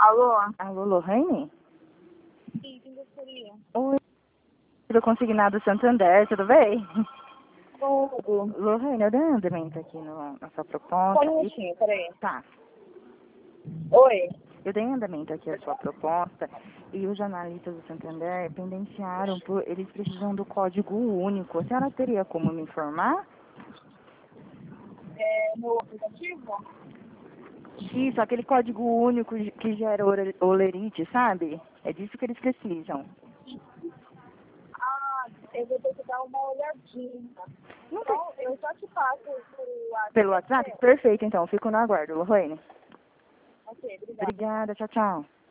Alô? Alô, Lohane? Sim, quem gostaria? Oi, do Consignado Santander, tudo bem? Tudo. Lohane, eu dei um andamento aqui na sua proposta. Só um minutinho, peraí. Tá, Oi? eu dei andamento aqui à sua proposta e os jornalistas do Santander pendenciaram eles precisam do código único. A senhora teria como me informar? No aplicativo? Isso, aquele código único que gera olerite, sabe? É disso que eles precisam. Ah, eu vou ter que dar uma olhadinha. Não tem... Então, eu só te passo o WhatsApp. Pelo WhatsApp? Perfeito, então. Fico no aguardo, Lohane. Ok, obrigada. Obrigada, tchau, tchau.